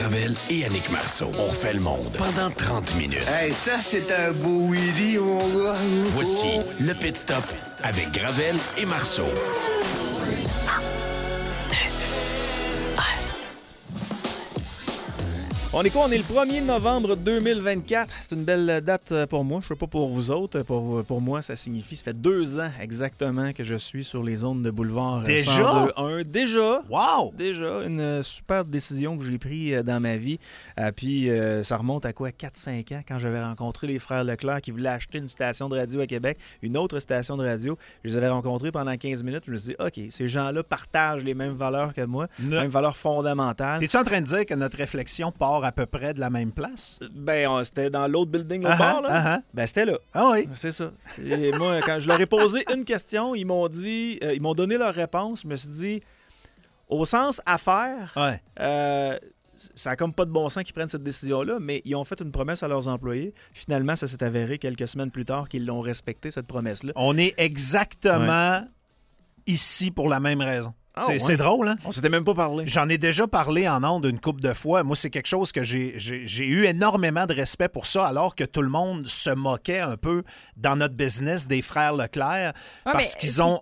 Gravel et Annick Marceau. On refait le monde pendant 30 minutes. Hey, ça, c'est un beau Willy, mon gars. Voici le Pit Stop avec Gravel et Marceau. On est quoi? On est le 1er novembre 2024. C'est une belle date pour moi. Je ne sais pas pour vous autres. Pour moi, ça signifie, ça fait 2 ans exactement que je suis sur les ondes de Boulevard 102.1. Déjà? Wow! Déjà, une super décision que j'ai prise dans ma vie. Puis ça remonte à quoi? 4-5 ans, quand j'avais rencontré les frères Leclerc qui voulaient acheter une station de radio à Québec, une autre station de radio. Je les avais rencontrés pendant 15 minutes. Je me suis dit, OK, ces gens-là partagent les mêmes valeurs que moi, les mêmes valeurs fondamentales. Es-tu en train de dire que notre réflexion part à peu près de la même place? Ben, c'était dans l'autre building, l'autre bord, là. Ben, c'était là. Ah oui. C'est ça. Et moi, quand je leur ai posé une question, ils m'ont dit, ils m'ont donné leur réponse. Je me suis dit, au sens affaires, ça n'a comme pas de bon sens qu'ils prennent cette décision-là, mais ils ont fait une promesse à leurs employés. Finalement, ça s'est avéré quelques semaines plus tard qu'ils l'ont respecté, cette promesse-là. On est exactement ici pour la même raison. C'est drôle, hein? On s'était même pas parlé. J'en ai déjà parlé en ondes une couple de fois. Moi, c'est quelque chose que j'ai eu énormément de respect pour ça, alors que tout le monde se moquait un peu dans notre business des frères Leclerc parce qu'ils ont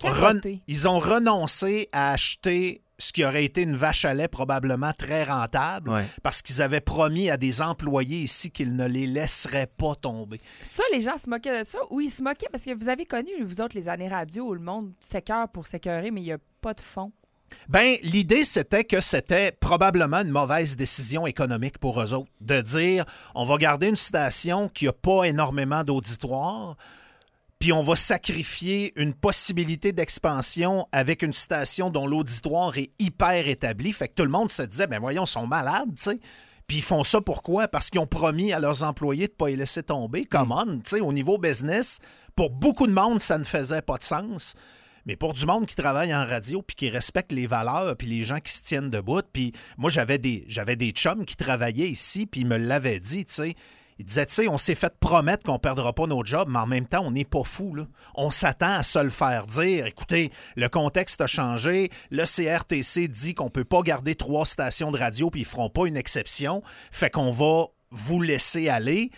renoncé à acheter ce qui aurait été une vache à lait probablement très rentable parce qu'ils avaient promis à des employés ici qu'ils ne les laisseraient pas tomber. Ça, les gens se moquaient de ça ou ils se moquaient parce que vous avez connu, vous autres, les années radio où le monde s'écœure pour s'écœurer, mais il n'y a pas de fond. Ben, l'idée, c'était que c'était probablement une mauvaise décision économique pour eux autres. De dire, on va garder une station qui n'a pas énormément d'auditoire, puis on va sacrifier une possibilité d'expansion avec une station dont l'auditoire est hyper établi. Fait que tout le monde se disait, ben voyons, ils sont malades, tu sais. Puis ils font ça pourquoi? Parce qu'ils ont promis à leurs employés de ne pas les laisser tomber. Come on, tu sais, au niveau business, pour beaucoup de monde, ça ne faisait pas de sens. Mais pour du monde qui travaille en radio puis qui respecte les valeurs puis les gens qui se tiennent debout, puis moi, j'avais des chums qui travaillaient ici puis ils me l'avaient dit, tu sais. Ils disaient, tu sais, on s'est fait promettre qu'on ne perdra pas nos jobs, mais en même temps, on n'est pas fous, là. On s'attend à se le faire dire. Écoutez, le contexte a changé. Le CRTC dit qu'on ne peut pas garder 3 stations de radio puis ils ne feront pas une exception. Fait qu'on va vous laisser aller.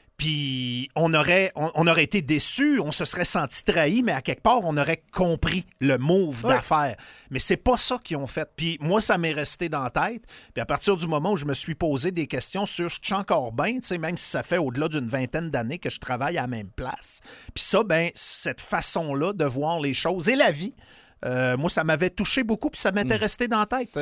Puis on aurait été déçus, on se serait senti trahi, mais à quelque part, on aurait compris le move d'affaires. Mais c'est pas ça qu'ils ont fait. Puis moi, ça m'est resté dans la tête. Puis à partir du moment où je me suis posé des questions sur je suis encore bien, tu sais, même si ça fait au-delà d'une 20aine d'années que je travaille à la même place. Puis ça, ben cette façon-là de voir les choses et la vie, moi, ça m'avait touché beaucoup, puis ça m'était resté dans la tête.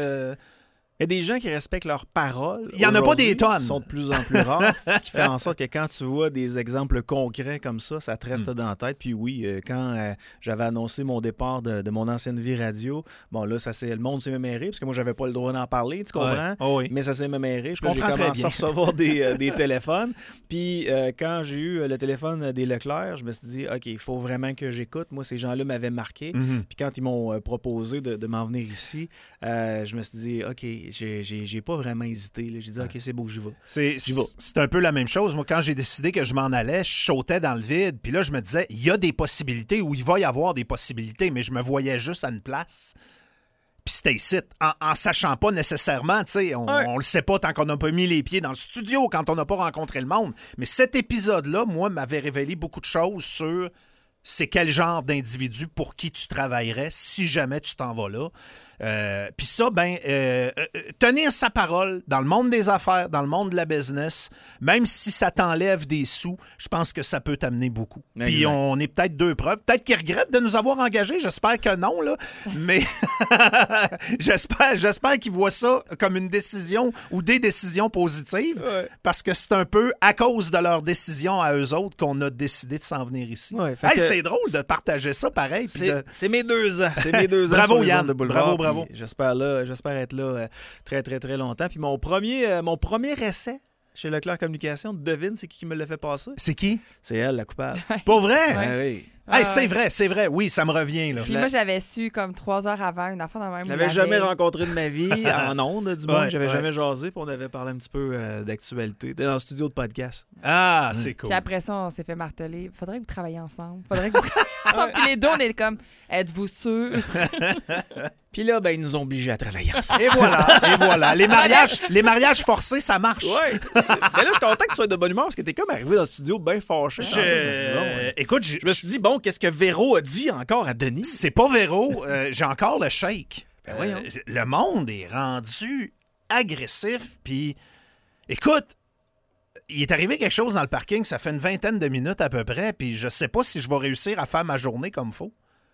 Il y a des gens qui respectent leurs paroles. Il n'y en a pas des tonnes. Ils sont de plus en plus rares. Ce qui fait en sorte que quand tu vois des exemples concrets comme ça te reste dans la tête. Puis oui, quand j'avais annoncé mon départ de mon ancienne vie radio, bon là, le monde s'est méméré parce que moi, j'avais pas le droit d'en parler, tu comprends? Ouais. Oh oui. Mais ça s'est méméré. Je comprends J'ai commencé très à bien. recevoir des téléphones. Puis quand j'ai eu le téléphone des Leclerc, je me suis dit, OK, il faut vraiment que j'écoute. Moi, ces gens-là m'avaient marqué. Puis quand ils m'ont proposé de m'en venir ici, je me suis dit, OK, j'ai pas vraiment hésité. Là. J'ai dit, OK, c'est beau, j'y vais. C'est un peu la même chose. Moi, quand j'ai décidé que je m'en allais, je sautais dans le vide. Puis là, je me disais, il y a des possibilités ou il va y avoir des possibilités, mais je me voyais juste à une place. Puis c'était ici, en sachant pas nécessairement, tu sais, on le sait pas tant qu'on n'a pas mis les pieds dans le studio, quand on n'a pas rencontré le monde. Mais cet épisode-là, moi, m'avait révélé beaucoup de choses sur c'est quel genre d'individu pour qui tu travaillerais si jamais tu t'en vas là. Puis ça, tenir sa parole dans le monde des affaires, dans le monde de la business, même si ça t'enlève des sous, je pense que ça peut t'amener beaucoup. Puis on est peut-être 2 preuves. Peut-être qu'ils regrettent de nous avoir engagés. J'espère que non, là. Mais j'espère qu'ils voient ça comme une décision ou des décisions positives parce que c'est un peu à cause de leur décision à eux autres qu'on a décidé de s'en venir ici. C'est drôle de partager ça pareil. C'est mes 2 ans. C'est mes 2 ans. Bravo, sur les Yann. ondes de Boulevard. Bravo. J'espère être là très, très, très longtemps. Puis mon premier essai chez Leclerc Communication, devine, c'est qui me l'a fait passer? C'est qui? C'est elle, la coupable. Pour vrai? Ouais, oui. Hey, c'est vrai. Oui, ça me revient. Là. Puis moi, j'avais su comme 3 heures avant une affaire de même. Je l'avais jamais rencontré de ma vie en ondes, du moins. J'avais jamais jasé, puis on avait parlé un petit peu d'actualité. Dans le studio de podcast. Ah, c'est cool. Puis après ça, on s'est fait marteler. Faudrait que vous travailliez ensemble. Faudrait que vous travailliez ensemble. Puis les deux, on est comme, êtes-vous sûrs? Puis là, ben, ils nous ont obligés à travailler ensemble. Et voilà. Les mariages forcés, ça marche. Ouais. Mais là, je suis content que tu sois de bonne humeur parce que t'es comme arrivé dans le studio bien fâché. Écoute, je me suis dit, bon, qu'est-ce que Véro a dit encore à Denis? C'est pas Véro, j'ai encore le shake. Ben voyons. Le monde est rendu agressif, puis écoute, il est arrivé quelque chose dans le parking, ça fait une 20aine de minutes à peu près, puis je sais pas si je vais réussir à faire ma journée comme faut.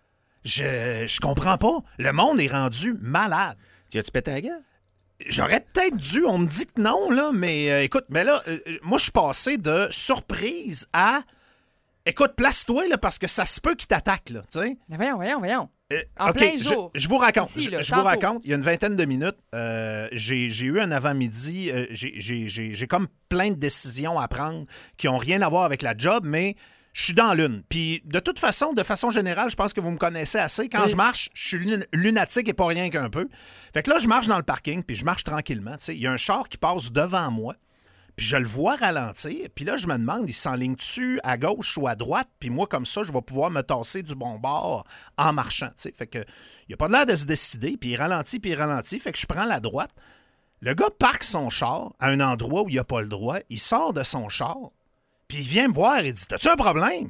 Je comprends pas. Le monde est rendu malade. Tu as-tu pété la gueule? J'aurais peut-être dû, on me dit que non, là, mais écoute, mais là, moi, je suis passé de surprise à... Écoute, place-toi, là, parce que ça se peut qu'il t'attaque, là, tu sais. Voyons. En OK, plein jour. Je vous raconte. Ici, là, je vous raconte. Il y a une 20aine de minutes, j'ai eu un avant-midi. J'ai comme plein de décisions à prendre qui n'ont rien à voir avec la job, mais je suis dans l'une. Puis, de toute façon, de façon générale, je pense que vous me connaissez assez. Quand je marche, je suis lunatique et pas rien qu'un peu. Fait que là, je marche dans le parking, puis je marche tranquillement. Tu sais, il y a un char qui passe devant moi. Puis je le vois ralentir. Puis là, je me demande, il s'enligne-tu à gauche ou à droite? Puis moi, comme ça, je vais pouvoir me tasser du bon bord en marchant. T'sais. Fait que il a pas l'air de se décider. Puis il ralentit. Fait que je prends la droite. Le gars parque son char à un endroit où il n'a pas le droit. Il sort de son char. Puis il vient me voir et dit, t'as-tu un problème?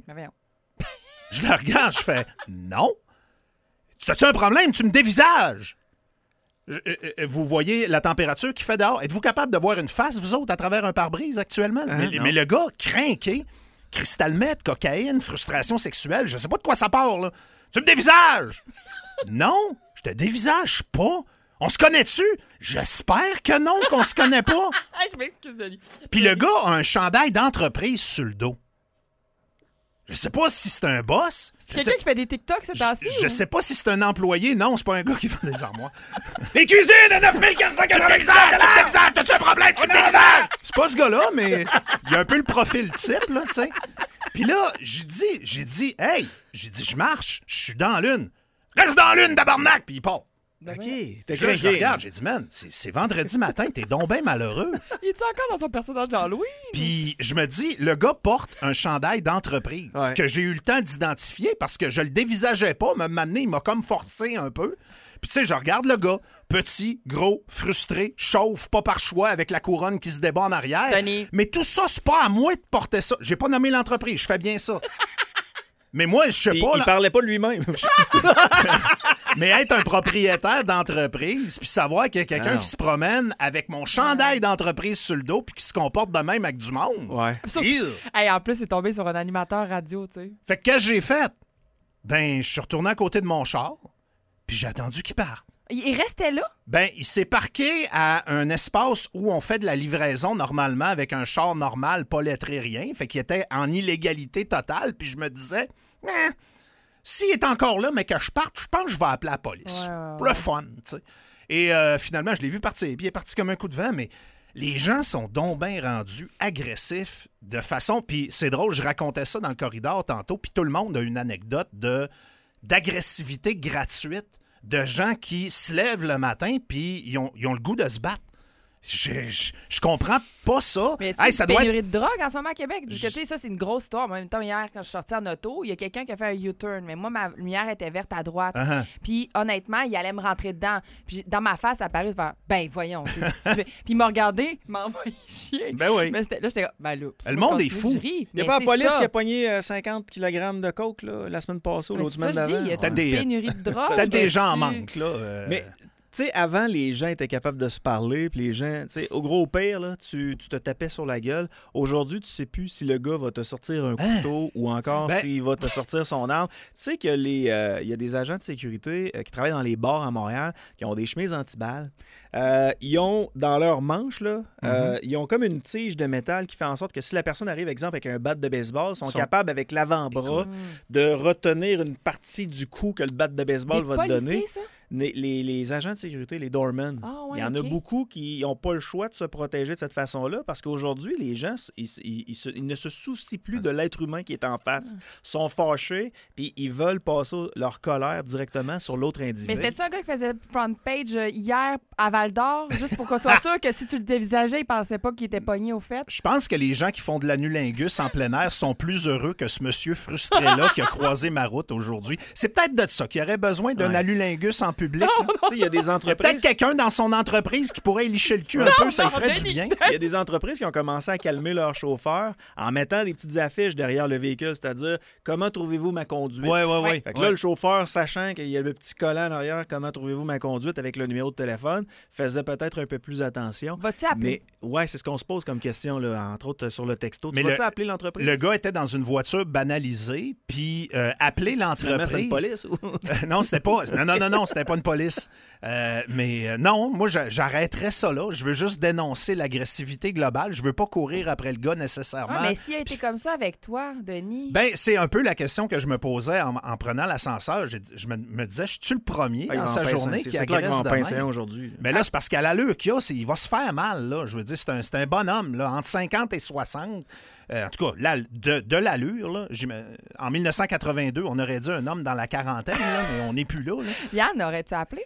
Je le regarde, je fais, non. T'as-tu un problème? Tu me dévisages. Vous voyez la température qu'il fait dehors. Êtes-vous capable de voir une face, vous autres, à travers un pare-brise actuellement? Mais le gars, crinqué, cristal meth, cocaïne, frustration sexuelle, je sais pas de quoi ça part, là. Tu me dévisages! Non, je te dévisage pas. On se connaît-tu? J'espère que non, qu'on se connaît pas. Je m'excuse, Ali. Puis le gars a un chandail d'entreprise sur le dos. Je sais pas si c'est un boss. C'est quelqu'un qui fait des TikTok cette temps-ci? Je sais pas si c'est un employé. Non, c'est pas un gars qui vend des armoires. Les cuisines à 9499 $! T'as-tu un problème? Tu te dévisages! C'est pas ce gars-là, mais il a un peu le profil type, là, tu sais. Puis là, j'ai dit, hey, je marche, je suis dans l'une. Reste dans l'une, tabarnak! Puis il part. OK. Je le regarde, j'ai dit, man, c'est vendredi matin, t'es donc bien malheureux. Il est encore dans son personnage Jean-Louis? Puis je me dis, le gars porte un chandail d'entreprise que j'ai eu le temps d'identifier parce que je le dévisageais pas. M'amener, il m'a comme forcé un peu. Puis tu sais, je regarde le gars, petit, gros, frustré, chauve, pas par choix, avec la couronne qui se débat en arrière. Denis. Mais tout ça, c'est pas à moi de porter ça. J'ai pas nommé l'entreprise, je fais bien ça. Mais moi, je sais pas... Il parlait pas de lui-même. Mais être un propriétaire d'entreprise, puis savoir qu'il y a quelqu'un qui se promène avec mon chandail d'entreprise sur le dos puis qui se comporte de même avec du monde. Ouais. En plus, c'est tombé sur un animateur radio, tu sais. Fait que qu'est-ce que j'ai fait? Ben, je suis retourné à côté de mon char, puis j'ai attendu qu'il parte. Il restait là? Ben, il s'est parqué à un espace où on fait de la livraison normalement avec un char normal, pas lettré, rien. Fait qu'il était en illégalité totale, puis je me disais... s'il est encore là, mais que je parte, je pense que je vais appeler la police. Pour le fun, tu sais. Et finalement, je l'ai vu partir. Puis il est parti comme un coup de vent, mais les gens sont donc bien rendus agressifs de façon... Puis c'est drôle, je racontais ça dans le corridor tantôt, puis tout le monde a une anecdote d'agressivité gratuite de gens qui se lèvent le matin, puis ils ont le goût de se battre. Je comprends pas ça. Mais tu sais, ça pénurie de drogue en ce moment à Québec. Tu sais, ça, c'est une grosse histoire. En même temps, hier, quand je suis sortie en auto, il y a quelqu'un qui a fait un U-turn. Mais moi, ma lumière était verte à droite. Puis, honnêtement, il allait me rentrer dedans. Puis, dans ma face, ça a paru de faire, ben, voyons. Puis, il m'a regardé, il m'a envoyé chier. Ben oui. Mais là, j'étais ben là. Le monde est fou. Il n'y a pas la police qui a pogné 50 kg de coke là, la semaine passée ou l'autre semaine d'avant. Il y a une pénurie de drogue. Peut-être des gens en manque, là. Mais... Tu sais, avant, les gens étaient capables de se parler, puis les gens, tu sais, au gros pire, là, tu te tapais sur la gueule. Aujourd'hui, tu sais plus si le gars va te sortir un couteau ou encore s'il va te sortir son arme. Tu sais qu'il y a des agents de sécurité qui travaillent dans les bars à Montréal, qui ont des chemises anti-balles. Ils ont, dans leur manche, là, ils ont comme une tige de métal qui fait en sorte que si la personne arrive, exemple, avec un bat de baseball, ils sont capables, avec l'avant-bras, de retenir une partie du coup que le bat de baseball va te donner. Ça? les agents de sécurité, les doormen. Il y en a beaucoup qui n'ont pas le choix de se protéger de cette façon-là parce qu'aujourd'hui, les gens, ils ne se soucient plus de l'être humain qui est en face. Ils sont fâchés puis ils veulent passer leur colère directement sur l'autre individu. Mais c'était-tu un gars qui faisait front page hier à Val-d'Or, juste pour qu'on soit sûr que si tu le dévisageais, il pensait pas qu'il était pogné au fait? Je pense que les gens qui font de l'anulingus en plein air sont plus heureux que ce monsieur frustré-là qui a croisé ma route aujourd'hui. C'est peut-être de ça qu'il aurait besoin d'un anulingus en public. Il y a des entreprises... Peut-être quelqu'un dans son entreprise qui pourrait licher le cul un peu, ça lui ferait du bien. Il y a des entreprises qui ont commencé à calmer leurs chauffeurs en mettant des petites affiches derrière le véhicule, c'est-à-dire « Comment trouvez-vous ma conduite? » Oui. Fait que là, le chauffeur, sachant qu'il y a le petit collant en arrière « Comment trouvez-vous ma conduite? » avec le numéro de téléphone, faisait peut-être un peu plus attention. Vas-tu appeler? Mais c'est ce qu'on se pose comme question, là, entre autres sur le texto. Tu vas-tu appeler l'entreprise? Le gars était dans une voiture banalisée, puis appeler l'entreprise... C'était une police? Ou... non, c'était pas... Non, c'était pas une police. Non, moi, j'arrêterais ça là. Je veux juste dénoncer l'agressivité globale. Je veux pas courir après le gars nécessairement. Mais s'il a été comme ça avec toi, Denis... C'est un peu la question que je me posais en prenant l'ascenseur. Je me disais, je suis le premier dans sa journée qui agresse de même. Aujourd'hui. Mais là, c'est parce qu'à l'allure qu'il a, il va se faire mal. Là. Je veux dire, c'est un bonhomme, là, entre 50 et 60. En tout cas, de l'allure, là, en 1982, on aurait dit un homme dans la quarantaine, là, mais on n'est plus là. Yann, aurais-tu appelé?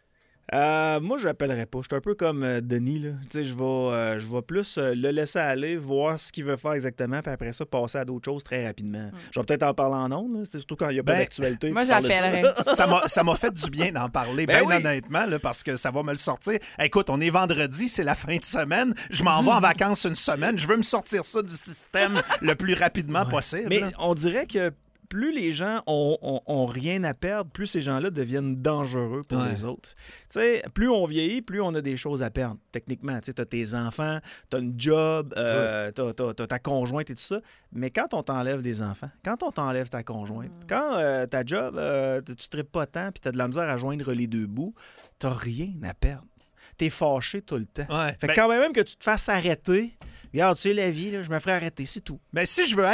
Moi, je l'appellerais pas. Je suis un peu comme Denis. Là. Je vais plus le laisser aller, voir ce qu'il veut faire exactement, puis après ça, passer à d'autres choses très rapidement. Je vais peut-être en parler en ondes, là, surtout quand il n'y a pas d'actualité. Moi, j'appellerais. Ça m'a fait du bien d'en parler, honnêtement, là, parce que ça va me le sortir. Écoute, on est vendredi, c'est la fin de semaine. Je m'en vais en vacances une semaine. Je veux me sortir ça du système le plus rapidement possible. Mais on dirait que plus les gens ont rien à perdre, plus ces gens-là deviennent dangereux pour les autres. T'sais, plus on vieillit, plus on a des choses à perdre, techniquement. Tu as tes enfants, tu as une job, t'as ta conjointe et tout ça. Mais quand on t'enlève des enfants, quand on t'enlève ta conjointe, quand ta job, tu tripes pas tant puis tu as de la misère à joindre les deux bouts, tu rien à perdre. T'es fâché tout le temps. Fait que quand même que tu te fasses arrêter... Regarde, tu sais, la vie, là, je me ferais arrêter, c'est tout. Mais si je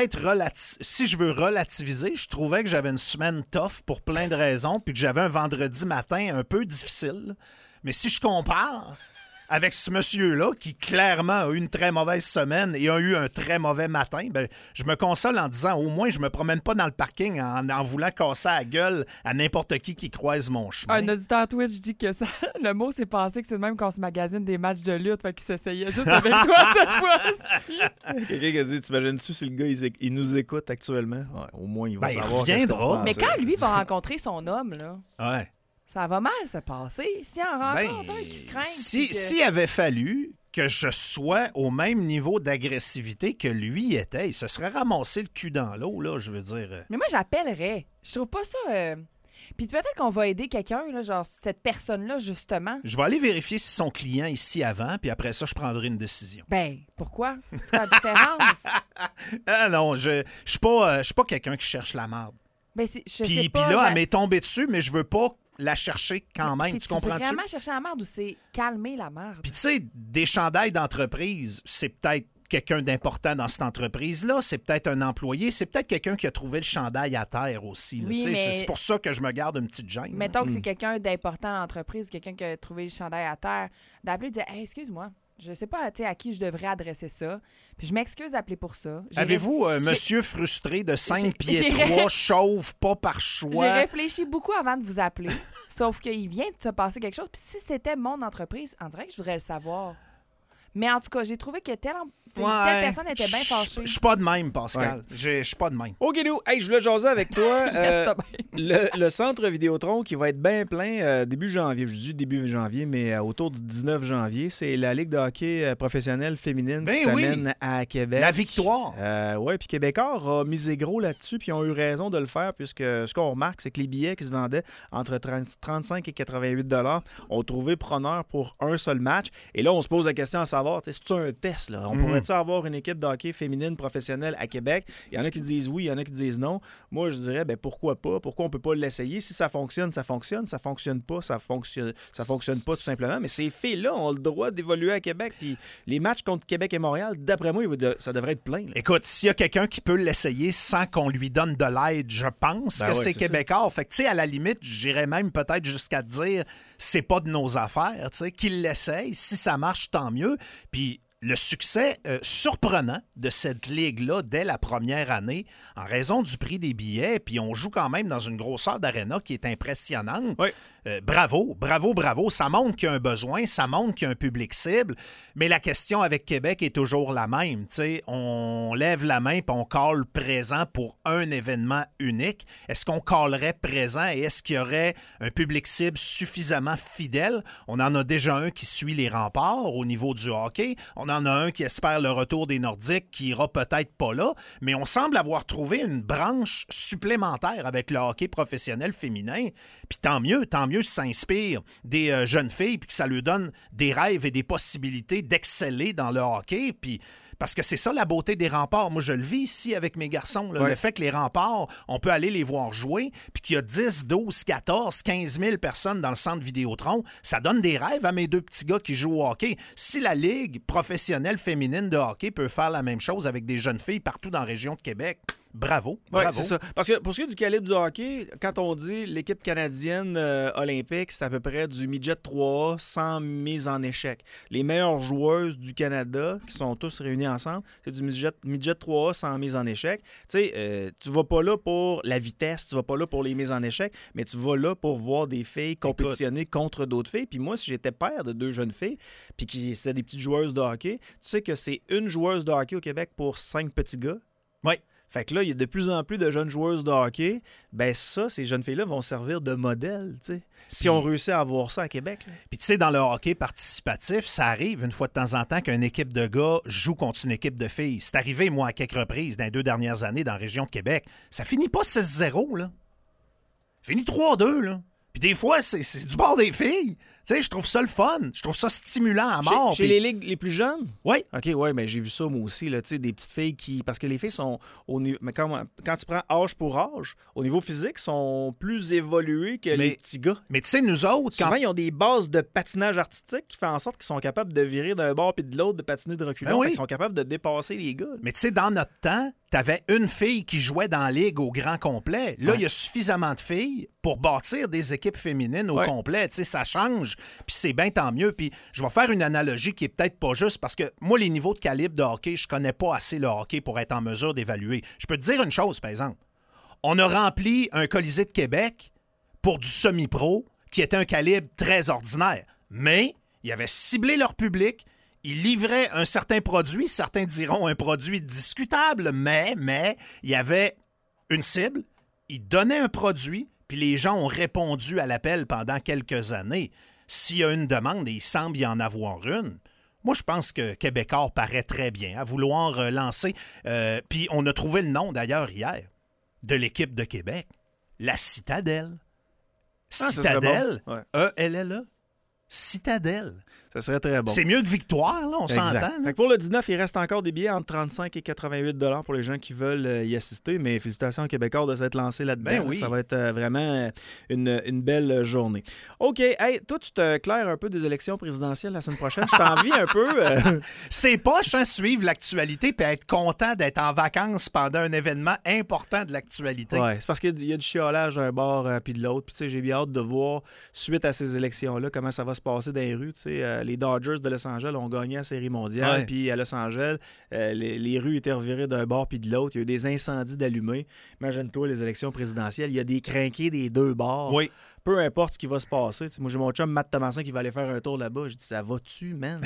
veux relativiser, je trouvais que j'avais une semaine tough pour plein de raisons, puis que j'avais un vendredi matin un peu difficile. Mais si je compare avec ce monsieur-là, qui clairement a eu une très mauvaise semaine et a eu un très mauvais matin, je me console en disant, au moins, je me promène pas dans le parking en voulant casser la gueule à n'importe qui croise mon chemin. Un auditeur Twitch dit que ça, le mot s'est passé que c'est le même qu'on se magasine des matchs de lutte, fait qu'il s'essayait juste avec toi cette fois-ci. Quelqu'un qui a dit, t'imagines-tu si le gars, il nous écoute actuellement? Ouais, au moins, il va savoir. Il reviendra. Mais quand lui va rencontrer son homme, là... Ça va mal se passer. S'il en rencontre un qui se craint... S'il avait fallu que je sois au même niveau d'agressivité que lui était, il se serait ramassé le cul dans l'eau, là, je veux dire. Mais moi, j'appellerais. Je trouve pas ça... Puis peut-être qu'on va aider quelqu'un, là, genre cette personne-là, justement. Je vais aller vérifier si son client est ici avant, puis après ça, je prendrai une décision. Pourquoi? C'est la différence. Non, je suis pas quelqu'un qui cherche la merde. Puis là, elle m'est tombée dessus, mais je veux pas la chercher quand même. Tu comprends-tu? C'est vraiment chercher la merde ou c'est calmer la merde? Puis tu sais, des chandails d'entreprise, c'est peut-être quelqu'un d'important dans cette entreprise-là, c'est peut-être un employé, c'est peut-être quelqu'un qui a trouvé le chandail à terre aussi. Oui, mais... C'est pour ça que je me garde une petite gêne. Mettons que c'est quelqu'un d'important dans l'entreprise, quelqu'un qui a trouvé le chandail à terre, d'appeler et de dire hey, « excuse-moi, je sais pas à qui je devrais adresser ça. Puis je m'excuse d'appeler pour ça. Avez-vous monsieur frustré de 5 pieds 3, chauve, pas par choix? J'ai réfléchi beaucoup avant de vous appeler. Sauf qu'il vient de se passer quelque chose. Puis si c'était mon entreprise, on dirait que je voudrais le savoir. Mais en tout cas, j'ai trouvé que telle personne était bien fâchée. Je suis pas de même, Pascal. Je suis pas de même. OK, nous, hey, je voulais jaser avec toi. Le centre Vidéotron qui va être bien plein début janvier. Je dis début janvier, mais autour du 19 janvier. C'est la Ligue de hockey professionnelle féminine qui s'amène à Québec. La victoire. Oui, puis Québécois a misé gros là-dessus, puis ils ont eu raison de le faire, puisque ce qu'on remarque, c'est que les billets qui se vendaient entre 35 et 88 $ ont trouvé preneur pour un seul match. Et là, on se pose la question à savoir, c'est-tu un test? Là? On pourrait-tu avoir une équipe de hockey féminine professionnelle à Québec? Il y en a qui disent oui, il y en a qui disent non. Moi, je dirais, pourquoi pas pourquoi on ne peut pas l'essayer. Si ça fonctionne, ça fonctionne. Ça ne fonctionne pas, ça fonctionne pas tout simplement. Mais ces filles-là ont le droit d'évoluer à Québec. Puis les matchs contre Québec et Montréal, d'après moi, ça devrait être plein. Là. Écoute, s'il y a quelqu'un qui peut l'essayer sans qu'on lui donne de l'aide, je pense que c'est Québécois. Fait que, tu sais, à la limite, j'irais même peut-être jusqu'à te dire, c'est pas de nos affaires, tu sais, qu'il l'essaye. Si ça marche, tant mieux. Puis le succès surprenant de cette ligue-là dès la première année, en raison du prix des billets, puis on joue quand même dans une grosseur d'aréna qui est impressionnante. Oui. Bravo. Ça montre qu'il y a un besoin, ça montre qu'il y a un public cible, mais la question avec Québec est toujours la même. T'sais, on lève la main et on cale présent pour un événement unique. Est-ce qu'on calerait présent et est-ce qu'il y aurait un public cible suffisamment fidèle? On en a déjà un qui suit les remparts au niveau du hockey. On en a un qui espère le retour des Nordiques qui ira peut-être pas là, mais on semble avoir trouvé une branche supplémentaire avec le hockey professionnel féminin. Puis tant mieux si ça inspire des jeunes filles puis que ça leur donne des rêves et des possibilités d'exceller dans le hockey. Puis parce que c'est ça la beauté des remparts. Moi, je le vis ici avec mes garçons. Là, le fait que les remparts, on peut aller les voir jouer, puis qu'il y a 10, 12, 14, 15 000 personnes dans le centre Vidéotron, ça donne des rêves à mes deux petits gars qui jouent au hockey. Si la Ligue professionnelle féminine de hockey peut faire la même chose avec des jeunes filles partout dans la région de Québec, bravo. Oui, c'est ça. Parce que pour ce qui est du calibre du hockey, quand on dit l'équipe canadienne olympique, c'est à peu près du midget 3A sans mise en échec. Les meilleures joueuses du Canada, qui sont tous réunies ensemble, c'est du midget 3A sans mise en échec. Tu sais, tu vas pas là pour la vitesse, tu vas pas là pour les mises en échec, mais tu vas là pour voir des filles compétitionner contre d'autres filles. Puis moi, si j'étais père de 2 jeunes filles, puis qui c'était des petites joueuses de hockey, tu sais que c'est une joueuse de hockey au Québec pour 5 petits gars. Oui. Fait que là, il y a de plus en plus de jeunes joueuses de hockey. Ben ça, ces jeunes filles-là vont servir de modèle, tu sais. Si on réussit à avoir ça à Québec. Là. Puis tu sais, dans le hockey participatif, ça arrive une fois de temps en temps qu'une équipe de gars joue contre une équipe de filles. C'est arrivé, moi, à quelques reprises dans les 2 dernières années dans la région de Québec. Ça finit pas 6-0, là. Ça finit 3-2, là. Puis des fois, c'est du bord des filles. Tu sais, je trouve ça le fun. Je trouve ça stimulant à mort. Chez les ligues les plus jeunes? Oui. OK, oui, mais j'ai vu ça moi aussi, là, tu sais, des petites filles qui... Parce que les filles sont au niveau... Mais quand tu prends âge pour âge, au niveau physique, sont plus évoluées que les petits gars. Mais tu sais, nous autres... Souvent, ils ont des bases de patinage artistique qui font en sorte qu'ils sont capables de virer d'un bord puis de l'autre, de patiner de reculons. Ils sont capables de dépasser les gars. Là. Mais tu sais, dans notre temps, t'avais une fille qui jouait dans la ligue au grand complet. Là, il y a suffisamment de filles pour bâtir des équipes féminines au complet. Tu sais, ça change, puis c'est bien tant mieux. Puis je vais faire une analogie qui est peut-être pas juste parce que moi, les niveaux de calibre de hockey, je connais pas assez le hockey pour être en mesure d'évaluer. Je peux te dire une chose, par exemple. On a rempli un Colisée de Québec pour du semi-pro qui était un calibre très ordinaire. Mais ils avaient ciblé leur public. Ils livraient un certain produit, certains diront un produit discutable, mais il y avait une cible, ils donnaient un produit, puis les gens ont répondu à l'appel pendant quelques années. S'il y a une demande, et il semble y en avoir une, moi je pense que Québécois paraît très bien à vouloir lancer. Puis on a trouvé le nom d'ailleurs hier de l'équipe de Québec, la Citadelle. Citadelle, bon. E-L-L-E. Citadelle. Ça serait très bon. C'est mieux que Victoire, là, on s'entend. Fait que pour le 19, il reste encore des billets entre 35 et 88 $ pour les gens qui veulent y assister. Mais félicitations aux Québécois de s'être lancés là-dedans. Ben oui. Ça va être vraiment une belle journée. OK. Hey, toi, tu te claires un peu des élections présidentielles la semaine prochaine. Je t'envie un peu. C'est poche, hein, suivre l'actualité et être content d'être en vacances pendant un événement important de l'actualité. Oui, c'est parce qu'il y a du chiolage d'un bord puis de l'autre. Puis, tu sais, j'ai bien hâte de voir, suite à ces élections-là, comment ça va se passer dans les rues. Tu sais, les Dodgers de Los Angeles ont gagné la Série mondiale. Puis à Los Angeles, les rues étaient revirées d'un bord puis de l'autre. Il y a eu des incendies d'allumés. Imagine-toi les élections présidentielles. Il y a des crinqués des 2 bords. Oui. Peu importe ce qui va se passer. T'sais, moi, j'ai mon chum Matt Thomasin qui va aller faire un tour là-bas. Je dis, ça va-tu, man?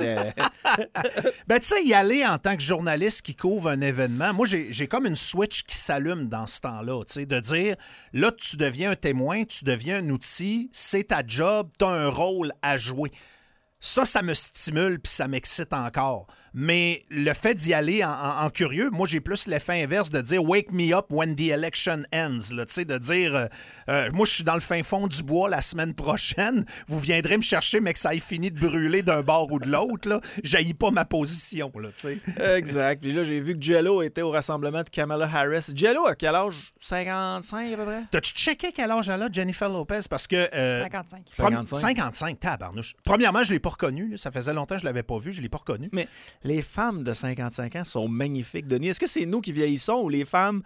Ben, tu sais, y aller en tant que journaliste qui couvre un événement, moi, j'ai comme une switch qui s'allume dans ce temps-là. Tu sais, de dire, là, tu deviens un témoin, tu deviens un outil, c'est ta job, tu as un rôle à jouer. Ça me stimule puis ça m'excite encore. mais le fait d'y aller en curieux, moi, j'ai plus l'effet inverse de dire « wake me up when the election ends », tu sais, de dire moi, je suis dans le fin fond du bois la semaine prochaine, vous viendrez me chercher, mais que ça ait fini de brûler d'un bord ou de l'autre, là, j'haïs pas ma position, là, tu sais. Exact. Puis là, j'ai vu que J.Lo était au rassemblement de Kamala Harris. J.Lo, à quel âge? 55 à peu près? T'as-tu checké quel âge elle a, Jennifer Lopez? Parce que... 55. 55, tabarnouche. Premièrement, je l'ai pas reconnue, là. Ça faisait longtemps que je l'avais pas vue, je l'ai pas reconnue. Mais les femmes de 55 ans sont magnifiques, Denis. Est-ce que c'est nous qui vieillissons ou les femmes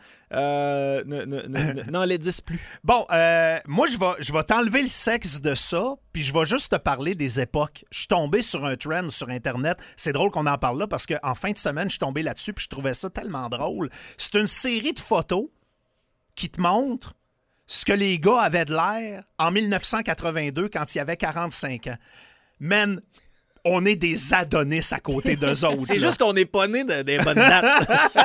n'en les disent plus? Bon, moi, je vais t'enlever le sexe de ça, puis je vais juste te parler des époques. Je suis tombé sur un trend sur Internet. C'est drôle qu'on en parle là parce qu'en fin de semaine, je suis tombé là-dessus puis je trouvais ça tellement drôle. C'est une série de photos qui te montre ce que les gars avaient de l'air en 1982 quand il y avait 45 ans. Man, on est des Adonis à côté d'eux autres. C'est juste qu'on n'est pas nés des bonnes dates.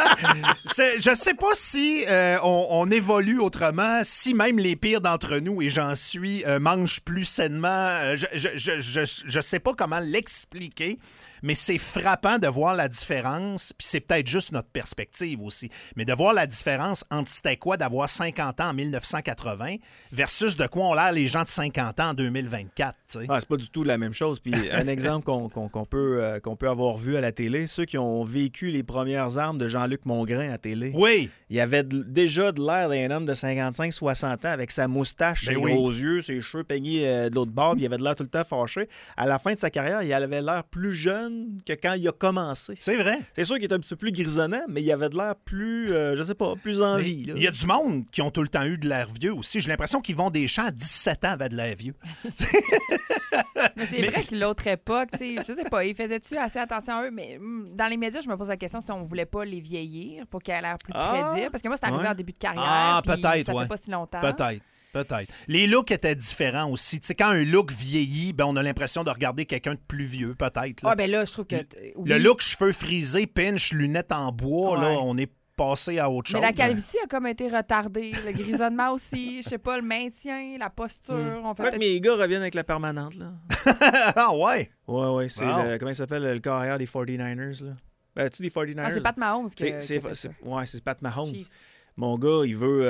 Je sais pas si on évolue autrement, si même les pires d'entre nous, et j'en suis, mangent plus sainement. Je sais pas comment l'expliquer, mais c'est frappant de voir la différence, puis c'est peut-être juste notre perspective aussi, mais de voir la différence entre c'était quoi d'avoir 50 ans en 1980 versus de quoi ont l'air les gens de 50 ans en 2024. C'est pas du tout la même chose. Puis un exemple qu'on peut avoir vu à la télé, ceux qui ont vécu les premières armes de Jean-Luc Mongrain à télé. Oui. Il avait déjà de l'air d'un homme de 55-60 ans avec sa moustache, ses gros yeux, ses cheveux peignés de l'autre bord, puis il avait de l'air tout le temps fâché. À la fin de sa carrière, il avait l'air plus jeune que quand il a commencé. C'est vrai. C'est sûr qu'il était un petit peu plus grisonnant, mais il avait de l'air plus, je sais pas, plus en vie. Il y a du monde qui ont tout le temps eu de l'air vieux aussi. J'ai l'impression qu'ils vont des champs à 17 ans avaient de l'air vieux. Mais c'est vrai que l'autre époque, je sais pas, ils faisaient-tu assez attention à eux, mais dans les médias, je me pose la question si on voulait pas les vieillir pour qu'ils aient l'air plus crédibles. Parce que moi, c'est arrivé en début de carrière. Peut-être, ça fait pas si longtemps. Peut-être. Les looks étaient différents aussi. Tu sais, quand un look vieillit, ben, on a l'impression de regarder quelqu'un de plus vieux, peut-être. Là. Ah, ben là, je trouve que... Le look cheveux frisés, pinch, lunettes en bois, là, on est passé à autre chose. Mais la calvitie a comme été retardée. Le grisonnement aussi. Je sais pas, le maintien, la posture. On fait mes gars reviennent avec la permanente, là. Ah ouais? Ouais. C'est comment il s'appelle, le carrière des 49ers, là? Tu dis 49ers? Ah, c'est Pat Mahomes c'est Pat Mahomes. Chiefs. Mon gars, il veut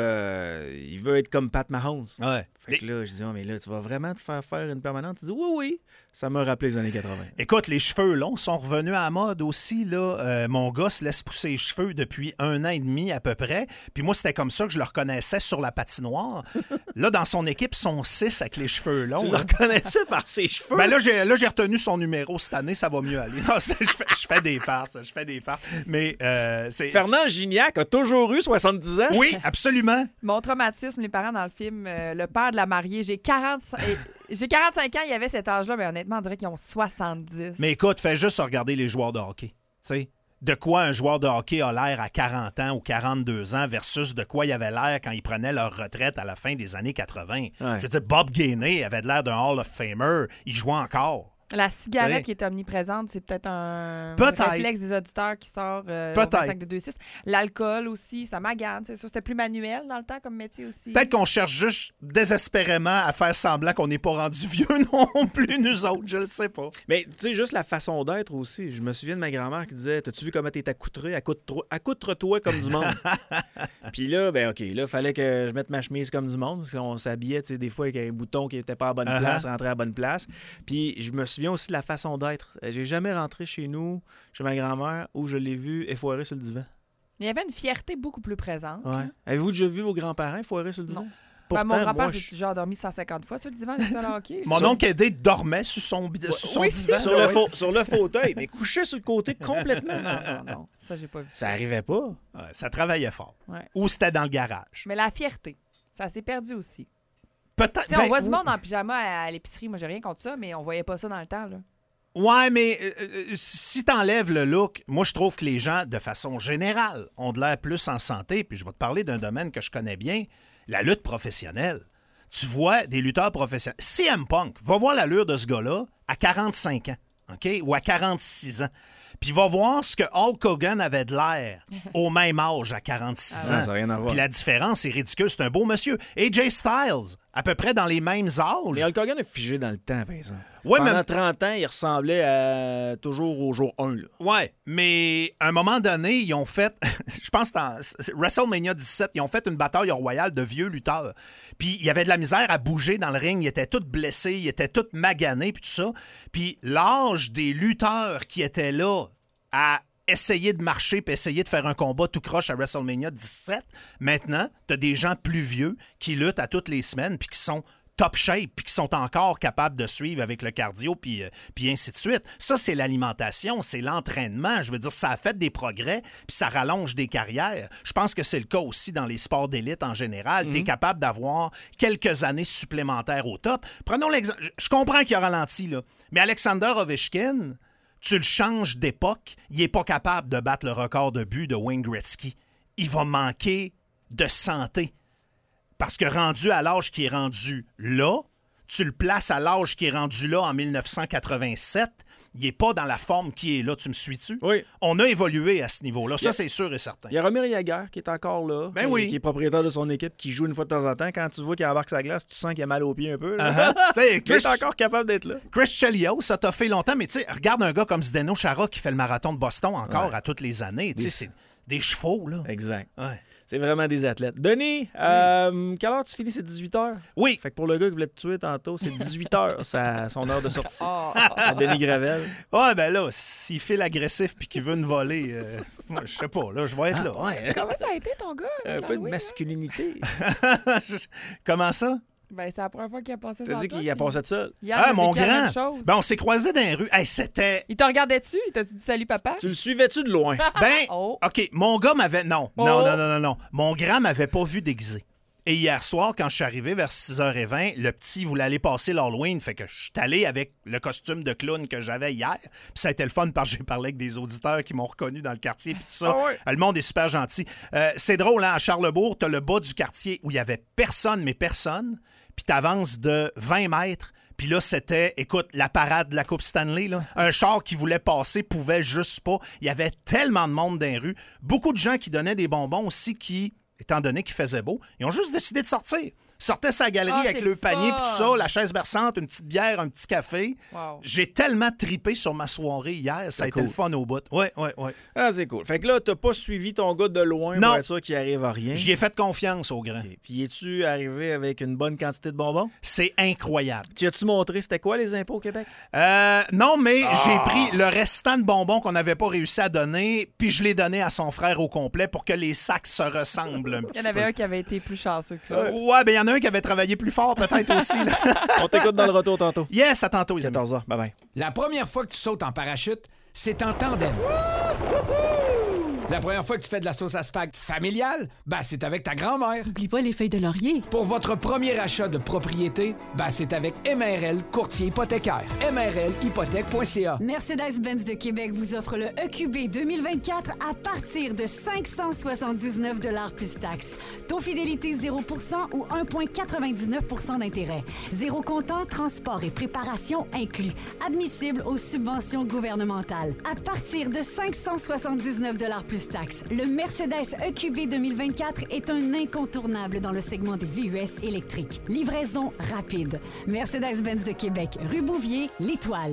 être comme Pat Mahomes. Ouais. Fait que là, je dis, mais là, tu vas vraiment te faire une permanente? Il dit, oui. Ça m'a rappelé les années 80. Écoute, les cheveux longs sont revenus à la mode aussi. Là. Mon gars se laisse pousser les cheveux depuis 1 an et demi à peu près. Puis moi, c'était comme ça que je le reconnaissais sur la patinoire. Là, dans son équipe, ils sont 6 avec les cheveux longs. Tu le reconnaissais par ses cheveux? Ben là, j'ai retenu son numéro cette année. Ça va mieux aller. Non, je fais des farces. Mais c'est... Fernand Gignac a toujours eu 70 ans? Oui, absolument. Mon traumatisme, les parents dans le film, le père de la mariée, j'ai 45 ans, il y avait cet âge-là, mais honnêtement, on dirait qu'ils ont 70. Mais écoute, fais juste regarder les joueurs de hockey. Tu sais, de quoi un joueur de hockey a l'air à 40 ans ou 42 ans versus de quoi il avait l'air quand ils prenaient leur retraite à la fin des années 80. Ouais. Je veux dire, Bob Gainey avait l'air d'un Hall of Famer. Il jouait encore. La cigarette qui est omniprésente, c'est peut-être un réflexe des auditeurs qui sort au 25 de 2-6. L'alcool aussi, ça m'agane, c'est sûr. C'était plus manuel dans le temps comme métier aussi. Peut-être qu'on cherche juste désespérément à faire semblant qu'on n'est pas rendu vieux non plus, nous autres, je le sais pas. Mais tu sais, juste la façon d'être aussi. Je me souviens de ma grand-mère qui disait, t'as-tu vu comment t'es accoutré? Accoutre-toi comme du monde. Puis là, ben OK, là, fallait que je mette ma chemise comme du monde, parce qu'on s'habillait, tu sais, des fois avec un bouton qui n'était pas à bonne place, rentrait à bonne place. Puis je me souviens aussi de la façon d'être. J'ai jamais rentré chez nous, chez ma grand-mère, où je l'ai vu effoiré sur le divan. Il y avait une fierté beaucoup plus présente. Ouais. Avez-vous déjà vu vos grands-parents effoirés sur le divan? Non. Pourtant, mon grand-père s'est déjà endormi 150 fois sur le divan de hockey. Mon oncle Eddé dormait sur son divan. Sur le fauteuil, mais couché sur le côté complètement. Non. Ça, j'ai pas vu. Ça arrivait pas. Ouais, ça travaillait fort. Ouais. Ou c'était dans le garage. Mais la fierté, ça s'est perdu aussi. Peut-être. On voit du monde en pyjama à l'épicerie. Moi, j'ai rien contre ça, mais on voyait pas ça dans le temps, là. Ouais, mais si t'enlèves le look, moi, je trouve que les gens, de façon générale, ont de l'air plus en santé. Puis je vais te parler d'un domaine que je connais bien, la lutte professionnelle. Tu vois des lutteurs professionnels. CM Punk, va voir l'allure de ce gars-là à 45 ans, OK? Ou à 46 ans. Puis va voir ce que Hulk Hogan avait de l'air au même âge à 46 ans. Ça n'a rien à voir. Puis la différence est ridicule. C'est un beau monsieur. AJ Styles, à peu près dans les mêmes âges. Mais Hulk Hogan a figé dans le temps, par exemple. Ouais, Pendant 30 ans, il ressemblait toujours au jour 1. Là. Ouais, mais à un moment donné, ils ont fait, je pense que dans WrestleMania 17, ils ont fait une bataille royale de vieux lutteurs. Puis il y avait de la misère à bouger dans le ring, ils étaient tous blessés, ils étaient tous maganés, puis tout ça. Puis l'âge des lutteurs qui étaient là à essayer de marcher puis essayer de faire un combat tout croche à WrestleMania 17, maintenant, t'as des gens plus vieux qui luttent à toutes les semaines puis qui sont top shape puis qui sont encore capables de suivre avec le cardio puis ainsi de suite. Ça, c'est l'alimentation, c'est l'entraînement. Je veux dire, ça a fait des progrès puis ça rallonge des carrières. Je pense que c'est le cas aussi dans les sports d'élite en général. T'es capable d'avoir quelques années supplémentaires au top. Prenons l'exemple. Je comprends qu'il a ralenti, là, mais Alexander Ovechkin, tu le changes d'époque, il n'est pas capable de battre le record de but de Wayne Gretzky. Il va manquer de santé. Parce que rendu à l'âge qui est rendu là, tu le places à l'âge qui est rendu là en 1987, il n'est pas dans la forme qui est là. Tu me suis-tu? Oui. On a évolué à ce niveau-là. Ça, c'est sûr et certain. Il y a Romir Jagr qui est encore là, qui est propriétaire de son équipe, qui joue une fois de temps en temps. Quand tu vois qu'il embarque sa glace, tu sens qu'il a mal aux pieds un peu. Il est encore capable d'être là. Chris Chelios, ça t'a fait longtemps, mais tu sais, regarde un gars comme Zdeno Chara qui fait le marathon de Boston encore à toutes les années. Tu sais, c'est des chevaux, là. Exact. Ouais. C'est vraiment des athlètes. Denis, quelle heure tu finis? C'est 18h? Oui. Fait que pour le gars qui voulait te tuer tantôt, c'est 18h, son heure de sortie. Denis Gravel. Ouais, ben là, s'il fait l'agressif puis qu'il veut nous voler, je sais pas, là, je vais être là. Ouais. Comment ça a été, ton gars? Un peu de masculinité. Comment ça? Ben, c'est la première fois qu'il a passé ça. T'as dit qu'il a passé de ça? Mon grand! Ben, on s'est croisés dans les rues. Hey, c'était... Il te regardait dessus? Il t'a dit salut, papa? Tu le suivais-tu de loin? Ben, OK, mon gars m'avait... Non. Mon grand m'avait pas vu déguisé. Et hier soir, quand je suis arrivé vers 6h20, le petit voulait aller passer l'Halloween. Fait que je suis allé avec le costume de clown que j'avais hier. Puis ça a été le fun parce que j'ai parlé avec des auditeurs qui m'ont reconnu dans le quartier. Puis tout ça. Le monde est super gentil. C'est drôle, hein? À Charlesbourg, t'as le bas du quartier où il y avait personne. Puis t'avances de 20 mètres. Puis là, c'était, écoute, la parade de la Coupe Stanley. Là. Un char qui voulait passer pouvait juste pas. Il y avait tellement de monde dans les rues. Beaucoup de gens qui donnaient des bonbons aussi qui... Étant donné qu'il faisait beau, ils ont juste décidé de sortir. Sortait sa galerie avec le panier puis tout ça, la chaise berçante, une petite bière, un petit café. Wow. J'ai tellement tripé sur ma soirée hier, ça a été le fun au bout. Ouais. Ah, c'est cool. Fait que là, t'as pas suivi ton gars de loin pour être sûr qu'il arrive à rien. J'y ai fait confiance au grand. Okay. Puis es-tu arrivé avec une bonne quantité de bonbons? C'est incroyable. Tu as-tu montré c'était quoi les impôts au Québec? Non, mais j'ai pris le restant de bonbons qu'on n'avait pas réussi à donner, puis je l'ai donné à son frère au complet pour que les sacs se ressemblent un petit peu. Il y en avait un qui avait été plus chanceux que l'autre. Ouais, ben il y en a un qui avait travaillé plus fort peut-être aussi. Là. On t'écoute dans le retour tantôt. Yes, à tantôt, les amis. 14h, bye-bye. La première fois que tu sautes en parachute, c'est en tandem. La première fois que tu fais de la sauce à spag familiale, c'est avec ta grand-mère. Oublie pas les feuilles de laurier. Pour votre premier achat de propriété, c'est avec MRL Courtier Hypothécaire. MRLhypothèque.ca. Mercedes-Benz de Québec vous offre le EQB 2024 à partir de 579 $ plus taxes. Taux fidélité 0% ou 1,99 % d'intérêt. Zéro comptant, transport et préparation inclus. Admissible aux subventions gouvernementales. À partir de 579 $ plus taxes. Le Mercedes EQB 2024 est un incontournable dans le segment des VUS électriques. Livraison rapide. Mercedes-Benz de Québec, rue Bouvier, L'Étoile.